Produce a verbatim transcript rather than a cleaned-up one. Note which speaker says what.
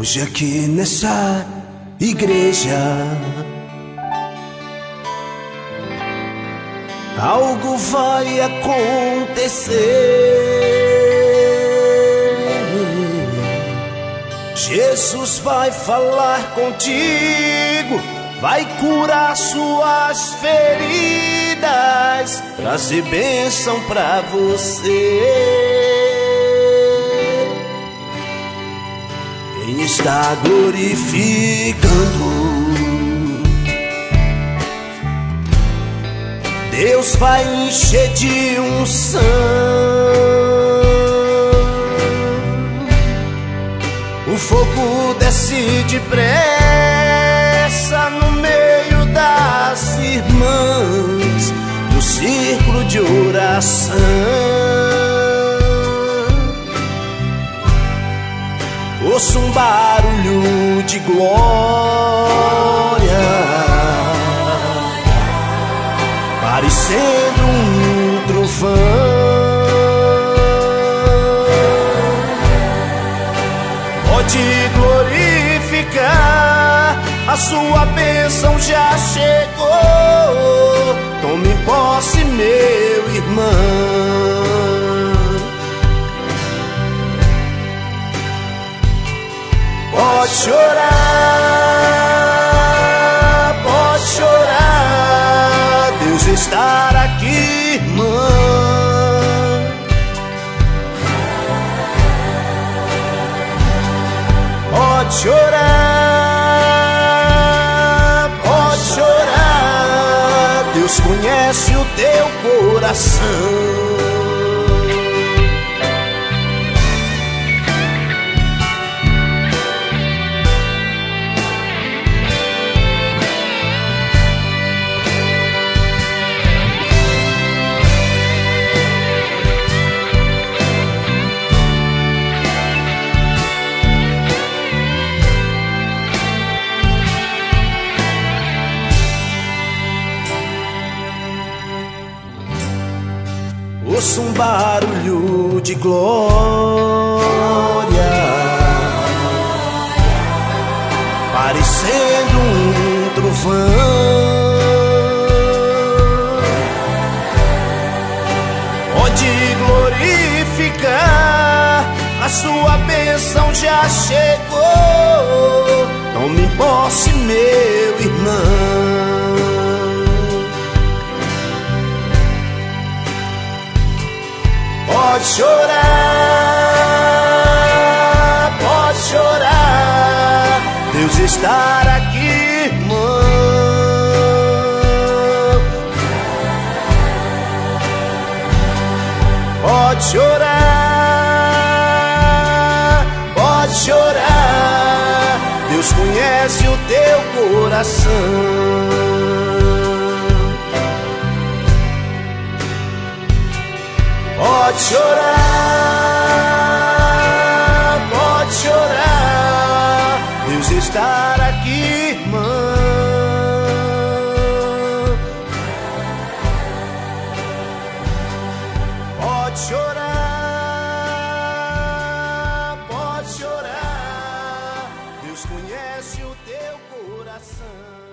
Speaker 1: Hoje aqui nessa igreja algo vai acontecer. Jesus vai falar contigo, vai curar suas feridas, trazer bênção pra você. Quem está glorificando, Deus vai encher de unção. O fogo desce depressa no meio das irmãs do círculo de oração. Ouço um barulho de glória, parecendo um trovão. Pode glorificar, a sua bênção já chegou. Tome posse, meu irmão. Pode chorar, pode chorar, Deus está aqui, irmã. Pode chorar, pode chorar, Deus conhece o teu coração. Ouço um barulho de glória, parecendo um trovão. Pode glorificar, a sua bênção já chegou. Tome posse, meu irmão. Pode chorar, pode chorar, Deus está aqui, irmão. Pode chorar, pode chorar, Deus conhece o teu coração. Pode chorar, pode chorar, Deus está aqui, irmã. Pode chorar, pode chorar, Deus conhece o teu coração.